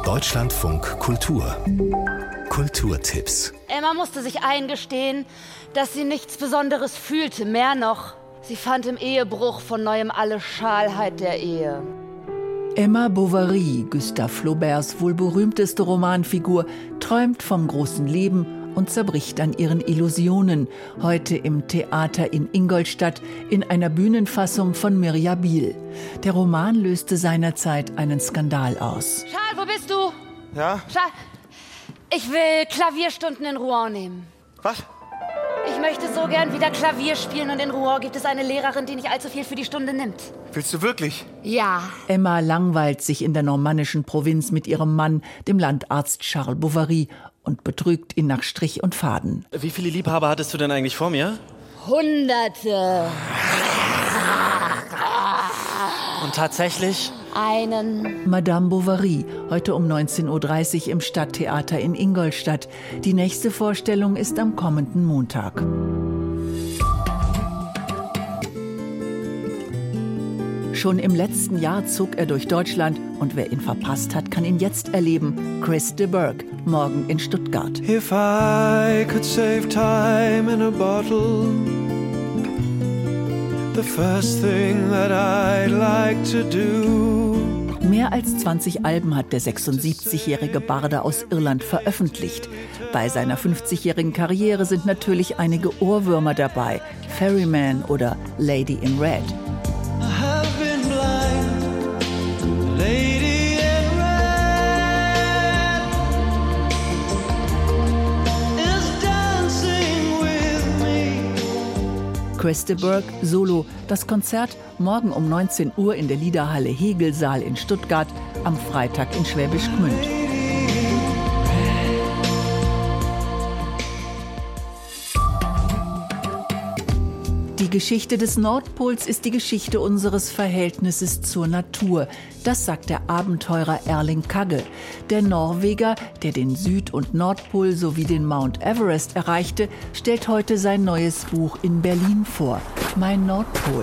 Deutschlandfunk Kultur. Kulturtipps. Emma musste sich eingestehen, dass sie nichts Besonderes fühlte. Mehr noch, sie fand im Ehebruch von neuem alle Schalheit der Ehe. Emma Bovary, Gustave Flauberts wohl berühmteste Romanfigur, träumt vom großen Leben und zerbricht an ihren Illusionen. Heute im Theater in Ingolstadt in einer Bühnenfassung von Mirja Biel. Der Roman löste seinerzeit einen Skandal aus. Charles, wo bist du? Ja? Charles, ich will Klavierstunden in Rouen nehmen. Was? Ich möchte so gern wieder Klavier spielen und in Rouen gibt es eine Lehrerin, die nicht allzu viel für die Stunde nimmt. Willst du wirklich? Ja. Emma langweilt sich in der normannischen Provinz mit ihrem Mann, dem Landarzt Charles Bovary, und betrügt ihn nach Strich und Faden. Wie viele Liebhaber hattest du denn eigentlich vor mir? Hunderte. Und tatsächlich? Einen. Madame Bovary, heute um 19.30 Uhr im Stadttheater in Ingolstadt. Die nächste Vorstellung ist am kommenden Montag. Schon im letzten Jahr zog er durch Deutschland und wer ihn verpasst hat, kann ihn jetzt erleben. Chris de Burgh, morgen in Stuttgart. If I could save time in a bottle, the first thing that I'd like to do. Mehr als 20 Alben hat der 76-jährige Barde aus Irland veröffentlicht. Bei seiner 50-jährigen Karriere sind natürlich einige Ohrwürmer dabei. Ferryman oder Lady in Red. Chris de Burgh Solo. Das Konzert morgen um 19 Uhr in der Liederhalle Hegelsaal in Stuttgart, am Freitag in Schwäbisch Gmünd. Die Geschichte des Nordpols ist die Geschichte unseres Verhältnisses zur Natur. Das sagt der Abenteurer Erling Kagge. Der Norweger, der den Süd- und Nordpol sowie den Mount Everest erreichte, stellt heute sein neues Buch in Berlin vor. Mein Nordpol.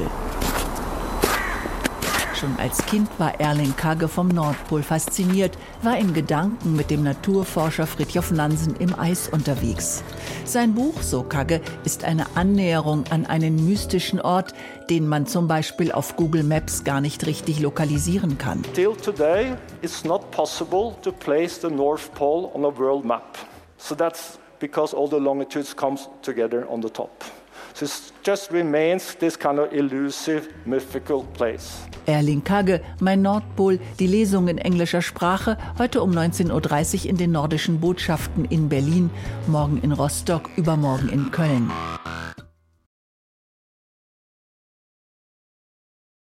Schon als Kind war Erling Kagge vom Nordpol fasziniert, war in Gedanken mit dem Naturforscher Fridtjof Nansen im Eis unterwegs. Sein Buch, so Kagge, ist eine Annäherung an einen mystischen Ort, den man zum Beispiel auf Google Maps gar nicht richtig lokalisieren kann. Till today, it's not possible to place the North Pole on a world map. So that's because all the longitudes come together on the top. So it just remains this kind of elusive, mythical place. Erling Kagge, Mein Nordpol, die Lesung in englischer Sprache, heute um 19.30 Uhr in den Nordischen Botschaften in Berlin, morgen in Rostock, übermorgen in Köln.